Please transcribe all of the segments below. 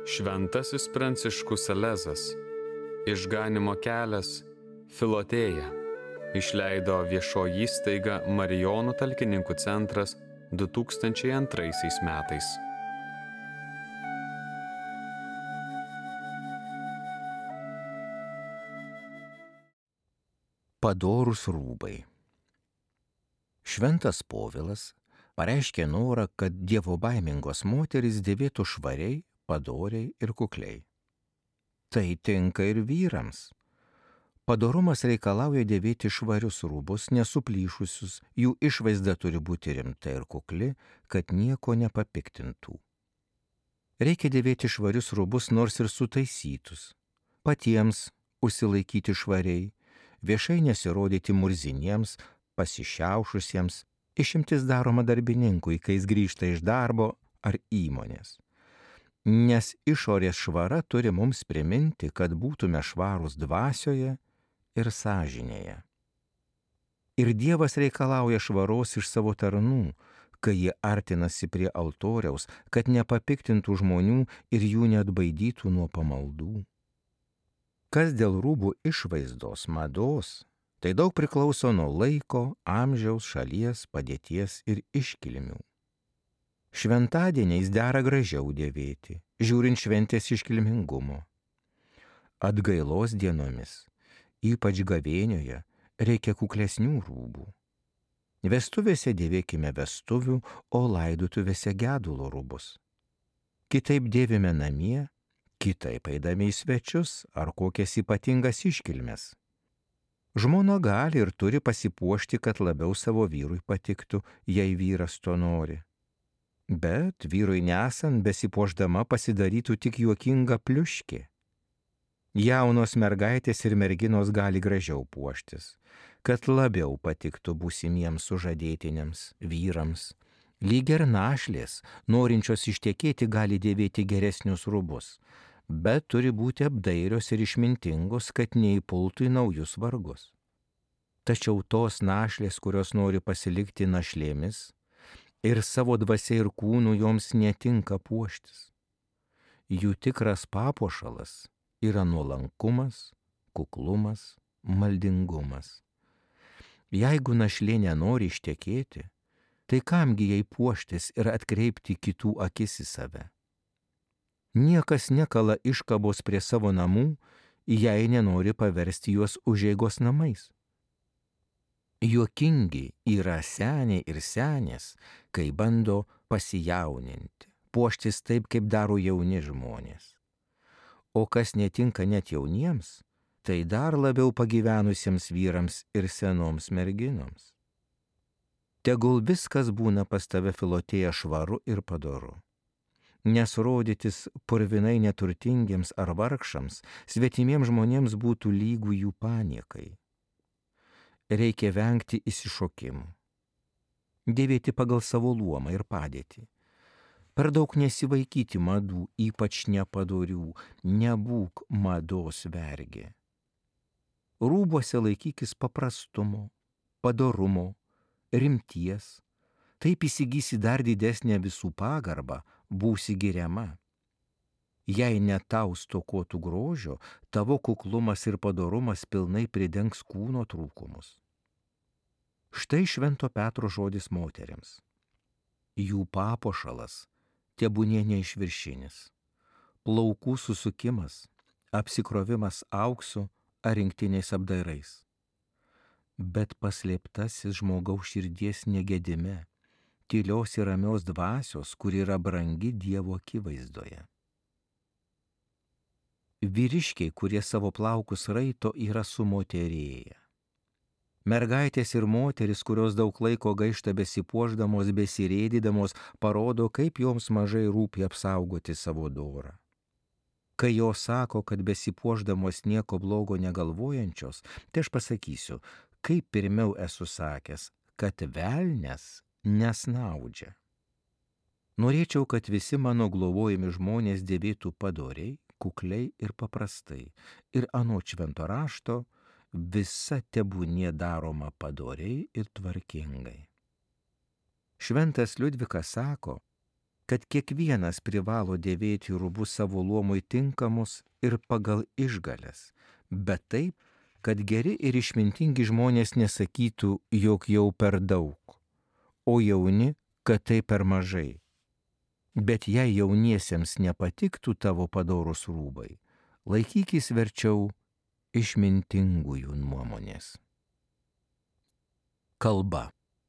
Šventasis Pranciškus Salezas, Išganymo kelias, Filotėja, išleido viešoji įstaiga Marijonų talkininkų centras 2002 metais. Padorūs rūbai. Šventas Povilas pareiškė norą, kad dievobaimingos moterys dėvėtų švariai, padoriai ir kukliai. Tai tinka ir vyrams. Padorumas reikalauja dėvėti švarius rūbus, nesuplyšusius, jų išvaizda turi būti rimta ir kukli, kad nieko nepapiktintų. Reikia dėvėti švarius rūbus, nors ir sutaisytus, patiems užsilaikyti švariai, viešai nesirodyti murziniems, pasišiaušusiems, išimtis daroma darbininkui, kai jis grįžta iš darbo ar įmonės. Nes išorės švara turi mums priminti, kad būtume švarūs dvasioje ir sąžinėje. Ir Dievas reikalauja švaros iš savo tarnų, kai jie artinasi prie altoriaus, kad nepapiktintų žmonių ir jų neatbaidytų nuo pamaldų. Kas dėl rūbų išvaizdos, mados, tai daug priklauso nuo laiko, amžiaus, šalies, padėties ir iškilmių. Šventadieniais dera gražiau dėvėti, žiūrint šventės iškilmingumo. Atgailos dienomis, ypač gavėnioje, reikia kuklesnių rūbų. Vestuvėse dėvėkime vestuvių, o laidotuvėse gedulo rūbus. Kitaip dėvime namie, kitaip eidami į svečius ar kokias ypatingas iškilmes. Žmona gali ir turi pasipuošti, kad labiau savo vyrui patiktų, jei vyras to nori. Bet vyrui nesant besipuošdama pasidarytų tik juokinga pliuškė. Jaunos mergaitės ir merginos gali gražiau puoštis, kad labiau patiktų būsimiems sužadėtiniams vyrams. Lyg ir našlės, norinčios ištekėti, gali dėvėti geresnius rūbus, bet turi būti apdairios ir išmintingos, kad neįpultų į naujus vargus. Tačiau tos našlės, kurios nori pasilikti našlėmis, ir savo dvasia ir kūnu joms netinka puoštis. Jų tikras papuošalas yra nuolankumas, kuklumas, maldingumas. Jeigu našlė nenori ištekėti, tai kamgi jai puoštis ir atkreipti kitų akis į save? Niekas nekala iškabos prie savo namų, jei nenori paversti juos užeigos namais. Juokingi yra seniai ir senės, kai bando pasijauninti, puoštis taip, kaip daro jauni žmonės. O kas netinka net jauniems, tai dar labiau pagyvenusiems vyrams ir senoms merginoms. Tegul viskas būna pas tave, Filotėja, švaru ir padoru. Nes rodytis purvinai neturtingiems ar vargšams, svetimiems žmonėms būtų lygų jų paniekai. Reikia vengti išsišokimų. Dėvėti pagal savo luomą ir padėtį. Per daug nesivaikyti madų, ypač nepadorių, nebūk mados vergė. Rūbuose laikykis paprastumo, padorumo, rimties. Taip įsigysi dar didesnę visų pagarbą, būsi giriama. Jei ne tau stokotų grožio, tavo kuklumas ir padorumas pilnai pridengs kūno trūkumus. Štai Švento Petro žodis moteriams. Jų papuošalas tebūnie neišviršinis. Plaukų susukimas, apsikrovimas auksu ar rinktiniais apdairais. Bet paslėptasis žmogaus širdies negedime, tylios ir ramios dvasios, kuri yra brangi Dievo akivaizdoje. Vyriškiai, kurie savo plaukus raito, yra sumoterėję. Mergaitės ir moteris, kurios daug laiko gaišta besipuošdamos, besirėdydamos, parodo, kaip joms mažai rūpi apsaugoti savo dorą. Kai jos sako, kad besipuošdamos nieko blogo negalvojančios, tai aš pasakysiu, kaip pirmiau esu sakęs, kad velnias nesnaudžia. Norėčiau, kad visi mano globojami žmonės dėvėtų padoriai, kukliai ir paprastai. Ir anot švento rašto, visa tebūnie daroma padoriai ir tvarkingai. Šventas Liudvikas sako, kad kiekvienas privalo dėvėti rūbus savo luomui tinkamus ir pagal išgales, bet taip, kad geri ir išmintingi žmonės nesakytų, jog jau per daug, o jauni, kad tai per mažai. Bet jei jauniesiems nepatiktų tavo padorūs rūbai, laikykis verčiau išmintingųjų nuomonės. Kalba.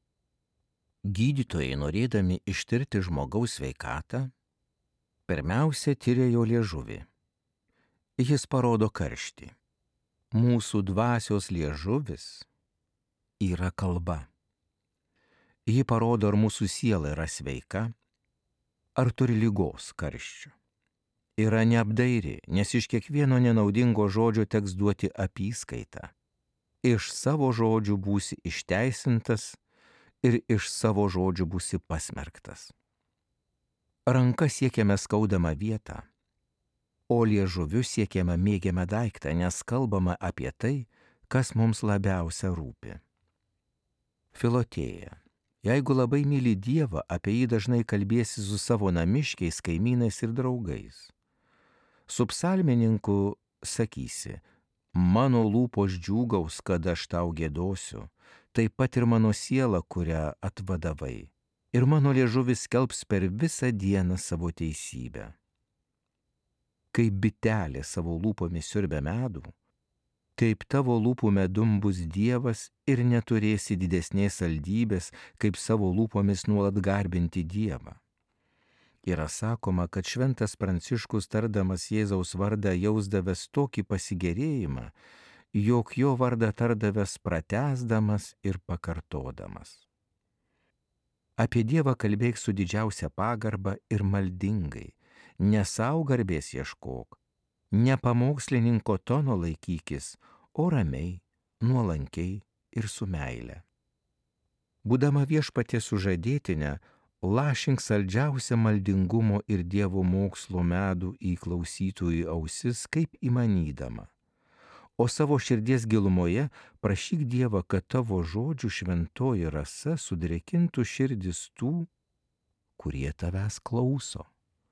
Gydytojai, norėdami ištirti žmogaus sveikatą, pirmiausia tyria jo liežuvį. Jis parodo karštį. Mūsų dvasios liežuvis yra kalba. Ji parodo, ar mūsų siela yra sveika, ar turi ligos karščių. Yra neapdairi, nes iš kiekvieno nenaudingo žodžio teks duoti apyskaitą. Iš savo žodžių būsi išteisintas ir iš savo žodžių būsi pasmerktas. Ranka siekiame skaudamą vietą, o liežuviu siekiame mėgiamą daiktą, nes kalbama apie tai, kas mums labiausia rūpi. Filotėja. Jeigu labai myli Dievą, apie jį dažnai kalbėsi su savo namiškiais, kaimynais ir draugais. Su psalmininku sakysi, mano lūpos džiūgaus, kad aš tau giedosiu, taip pat ir mano siela, kurią atvadavai, ir mano liežuvis skelbs per visą dieną savo teisybę. Kai bitelė savo lūpomis siurbia medų, taip tavo lūpų medum bus Dievas ir neturėsi didesnės saldybės, kaip savo lūpomis nuolat garbinti Dievą. Yra sakoma, kad šventas Pranciškus tardamas Jėzaus vardą jausdavęs tokį pasigėrėjimą, jog jo vardą tardavęs pratęsdamas ir pakartodamas. Apie Dievą kalbėk su didžiausia pagarba ir maldingai, ne sau garbės ieškok, ne pamokslininko tono laikykis, o ramiai, nuolankiai ir su meile. Būdama Viešpaties sužadėtinė, lašink saldžiausią maldingumo ir Dievo mokslo medų į klausytojų ausis, kaip įmanydama. O savo širdies gilumoje prašyk Dievą, kad tavo žodžių šventoji rasa sudrėkintų širdis tų, kurie tavęs klauso.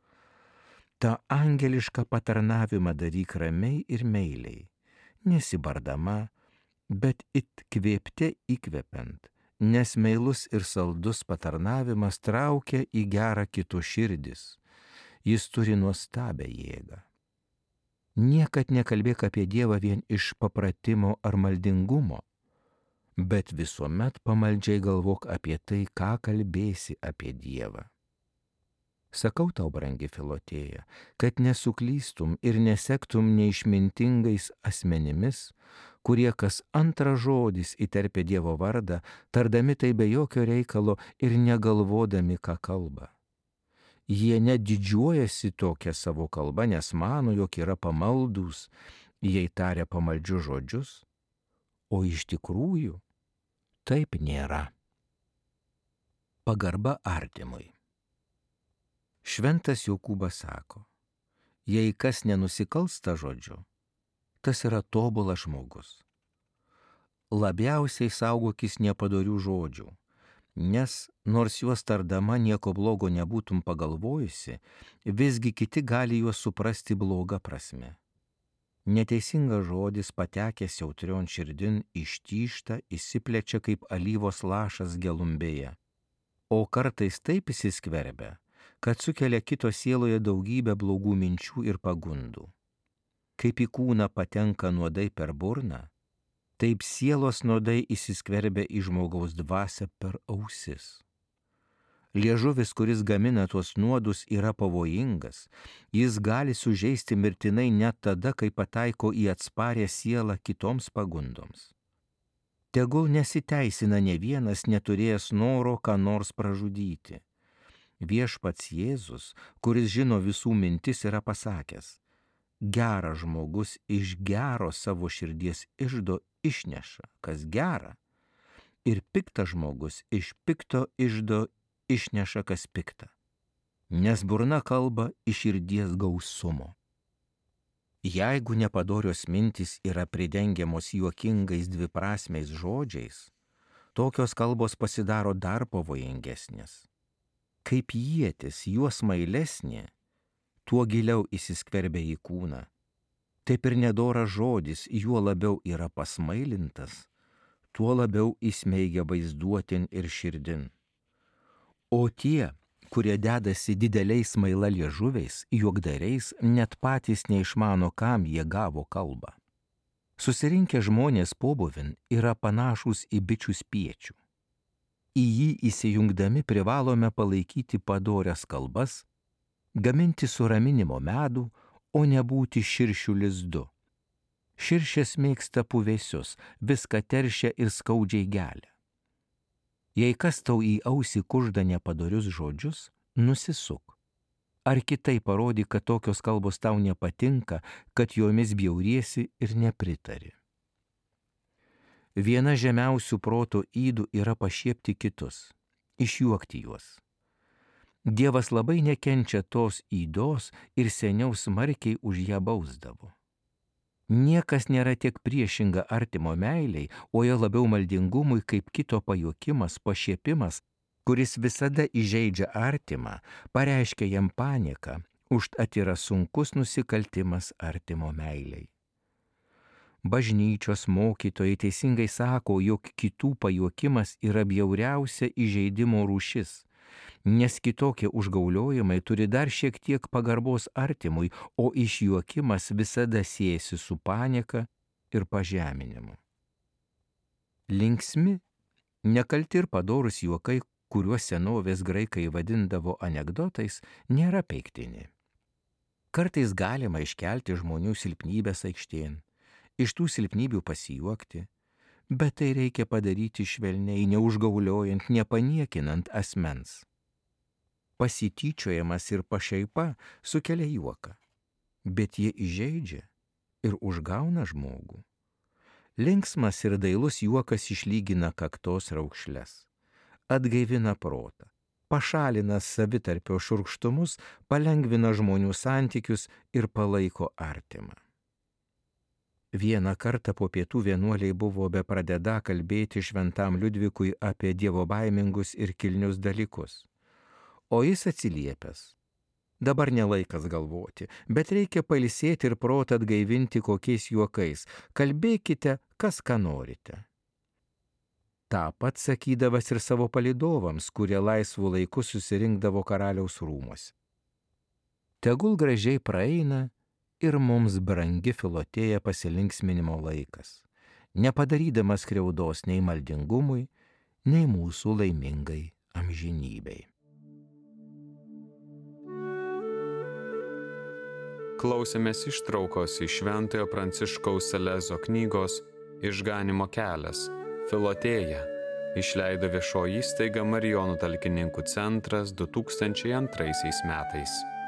Ta angelišką patarnavimą daryk ramiai ir meiliai, nesibardama, bet it kvėpte įkvepiant, nes meilus ir saldus patarnavimas traukia į gerą kito širdis. Jis turi nuostabią jėgą. Niekad nekalbėk apie Dievą vien iš papratimo ar maldingumo, bet visuomet pamaldžiai galvok apie tai, ką kalbėsi apie Dievą. Sakau tau, brangi Filotėja, kad nesuklystum ir nesektum neišmintingais asmenimis, kurie kas antrą žodis įterpia Dievo vardą, tardami tai be jokio reikalo ir negalvodami, ką kalba. Jie net didžiuojasi tokią savo kalbą, nes mano, jog yra pamaldūs, jei taria pamaldžius žodžius, o iš tikrųjų taip nėra. Pagarba artimui. Šventas Jokūbas sako, jei kas nenusikalsta žodžiu, tas yra tobulas žmogus. Labiausiai saugokis nepadorių žodžių, nes nors juos tardama nieko blogo nebūtum pagalvojusi, visgi kiti gali juos suprasti bloga prasme. Neteisingas žodis patekęs jautrion širdin ištyžta, įsiplečia kaip alyvos lašas gelumbėje, o kartais taip įsiskverbia, kad sukelia kito sieloje daugybę blogų minčių ir pagundų. Kaip į kūną patenka nuodai per burną, taip sielos nuodai įsiskverbia į žmogaus dvasią per ausis. Liežuvis, kuris gamina tuos nuodus, yra pavojingas, jis gali sužeisti mirtinai net tada, kai pataiko į atsparę sielą kitoms pagundoms. Tegul nesiteisina ne vienas neturėjęs noro ką nors pražudyti. Viešpats Jėzus, kuris žino visų mintis, yra pasakęs, geras žmogus iš gero savo širdies iždo išneša, kas gera, ir piktas žmogus iš pikto iždo išneša, kas pikta, nes burna kalba iš širdies gausumo. Jeigu nepadorios mintys yra pridengiamos juokingais dviprasmiais žodžiais, tokios kalbos pasidaro dar pavojingesnės. kaip ietis, juo smailesnė, tuo giliau įsiskverbia į kūną. Taip ir nedoras žodis, juo labiau yra pasmailintas, tuo labiau įsmeigia vaizduotin ir širdin. O tie, kurie dedasi dideliais smaila liežuviais, juokdariais, net patys neišmano, kam jie gavo kalbą. Susirinkę žmonės pobuvin yra panašūs į bičių spiečių. Į jį įsijungdami privalome palaikyti padorias kalbas, gaminti suraminimo medų, o nebūti širšių lizdu. Širšės mėgsta puvėsius, viską teršia ir skaudžiai gelia. Jei kas tau į ausį kužda nepadorius žodžius, nusisuk. Ar kitai parodyk, kad tokios kalbos tau nepatinka, kad jomis bjauriesi ir nepritari. Viena žemiausių proto ydų yra pašiepti kitus, išjuokti juos. Dievas labai nekenčia tos ydos ir seniau smarkiai už ją bausdavo. Niekas nėra tiek priešinga artimo meiliai, o jo labiau maldingumui kaip kito pajuokimas, pašiepimas, kuris visada įžeidžia artimą, pareiškia jam panieką, užtat yra sunkus nusikaltimas artimo meiliai. Bažnyčios mokytojai teisingai sako, jog kitų pajuokimas yra bjauriausia įžeidimo rūšis, nes kitokie užgauliojimai turi dar šiek tiek pagarbos artimui, o išjuokimas visada siejasi su panieka ir pažeminimu. Linksmi, nekalti ir padorūs juokai, kuriuos senovės graikai vadindavo anekdotais, nėra peiktini. Kartais galima iškelti žmonių silpnybės aikštėn, iš tų silpnybių pasijuokti, bet tai reikia padaryti švelniai, neužgauliojant, nepaniekinant asmens. Pasityčiojimas ir pašaipa sukelia juoką, bet jie įžeidžia ir užgauna žmogų. Linksmas ir dailus juokas išlygina kaktos raukšles, atgaivina protą, pašalina savitarpio šiurkštumus, palengvina žmonių santykius ir palaiko artimą. Vieną kartą po pietų vienuoliai buvo bepradeda kalbėti šventam Liudvikui apie dievobaimingus ir kilnius dalykus. O jis atsiliepęs: dabar nelaikas galvoti, bet reikia pailsėti ir protą atgaivinti kokiais juokais, kalbėkite, kas ką norite. Ta pat sakydavas ir savo palydovams, kurie laisvų laikų susirinkdavo karaliaus rūmuose. Tegul gražiai praeina ir mums brangi Filotėja pasilinksminimo laikas, nepadarydamas skriaudos nei maldingumui, nei mūsų laimingai amžinybei. Klausėmės ištraukos iš Šventojo Pranciškaus Salezo knygos Išganymo kelias – Filotėja, išleido viešoji įstaiga Marijonų talkininkų centras 2002 metais.